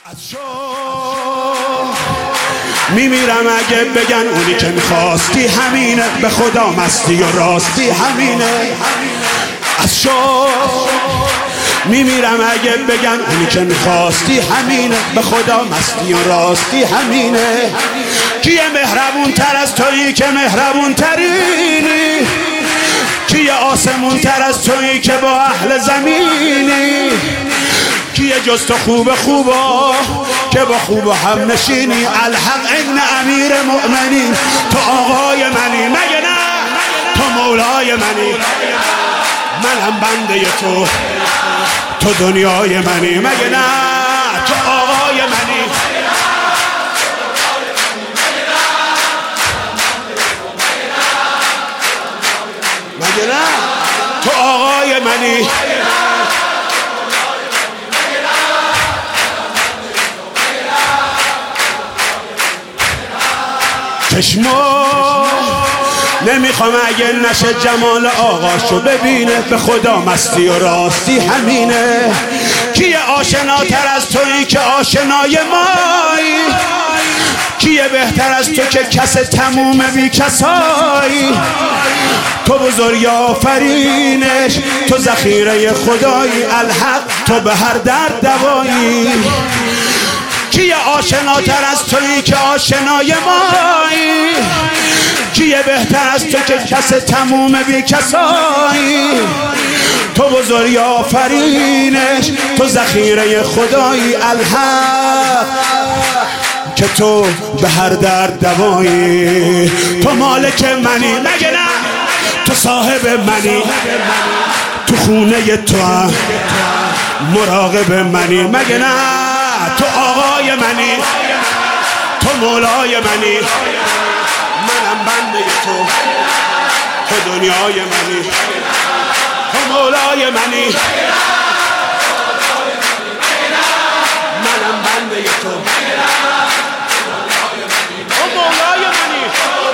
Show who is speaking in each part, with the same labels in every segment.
Speaker 1: از شوق میمیرم اگه بگن اونی که میخواستی همینه، به خدا مستی و راستی همینه. از شوق میمیرم اگه بگن اونی که میخواستی همینه، به خدا مستی و راستی همینه. کیه مهربون تر از تویی که مهربون ترینی؟ کیه آسمون تر از تویی که با اهل زمینی؟ کیه جز تو خوب خوبا که با خوب هم نشینی؟ الحق این امیر مؤمنین، تو آقای منی مگه نه؟ تو مولای منی، منم بنده تو دنیای منی مگه نه؟ تو آقای منی، مگه نه؟ تو آقای منی. چشمو نمیخوام اگه نشه جمال آقاشو ببینه، به خدا مستی و راستی همینه. کیه آشناتر از تویی که آشنای مایی؟ کیه بهتر از تو که کس تموم بی کسایی؟ تو بزرگ آفرینش، تو ذخیره خدایی، الحق تو به هر درد دوایی. کیه آشناتر از تویی که آشنای مایی؟ کیه بهتر از تو که کس تموم بی کسایی؟ تو بزرگ آفرینش، تو ذخیره خدایی، الحق که تو به هر درد دوایی. تو مالک منی مگه نه؟ تو صاحب منی، تو خونه تو هم مراقب منی مگه نه؟ تو آقای منی، تو مولای منی، منم بنده تو دنیای منی، تو مولای منی، منم بنده تو مولای منی.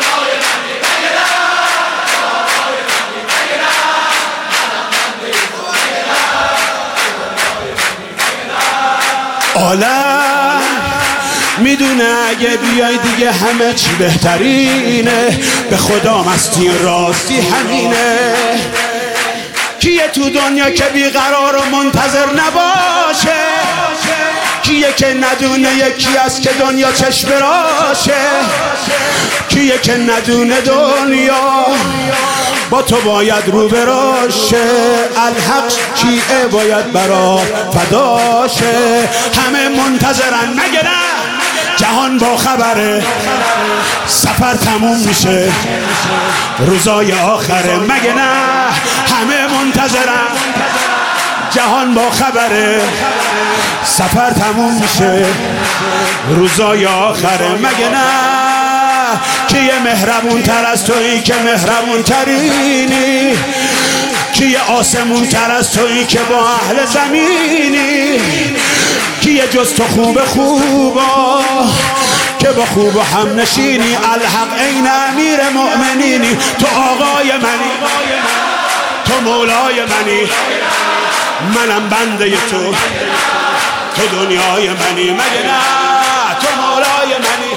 Speaker 1: عالم میدونه اگه بیای دیگه همه چی بهترینه، به خدا مستی و راستی همینه. کیه تو دنیا که بیقرار و منتظر نباشه؟ کیه که ندونه یکی است که دنیا چشم براشه؟ کیه که ندونه دنیا با تو باید رو براشه؟ الحق کیه باید برا فداشه؟ همه منتظرن مگه نه؟ جهان با خبره، سفر تموم میشه، روزای آخره مگه نه؟ همه منتظرن، جهان با خبره، سفر تموم میشه، روزای آخره مگه نه؟ کیه مهربون تر از تویی که مهربون ترینی؟ کیه آسمون تر از تویی که با اهل زمینی؟ کیه جز تو خوب خوبا که با خوب هم نشینی؟ الحق این امیر مؤمنینی، تو آقای منی، تو مولای منی، منم بنده تو دنیای منی مگه نه؟ تو مولای منی.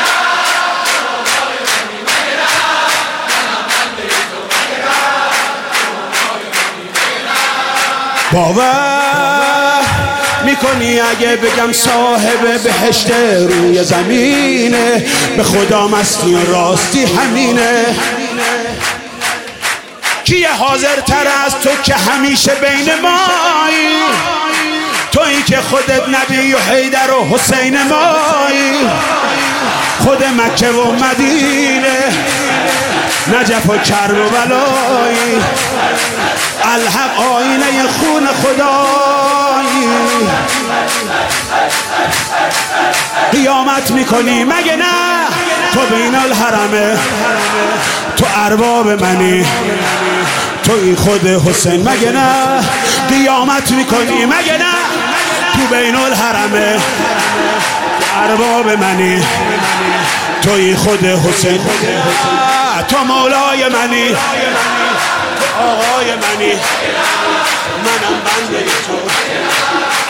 Speaker 1: باور میکنی اگه بگم صاحب بهشت روی زمینه، به خدا مستی و راستی همینه. کیه حاضر تر از تو که همیشه بین مایی؟ تویی که خودت نبی و حیدر و حسین مایی، خود مکه و مدینه، نجف و کرب و بلایی، الحق آینه خون خدایی. قیامت میکنی مگه نه؟ تو بین الحرمه، تو ارباب منی، توی خود حسین مگه نه؟ قیامت میکنی مگه نه؟ تو بین الحرمه، ارباب منی، توی خود حسین، تو مولای منی، تو آقای منی، منم بنده تو.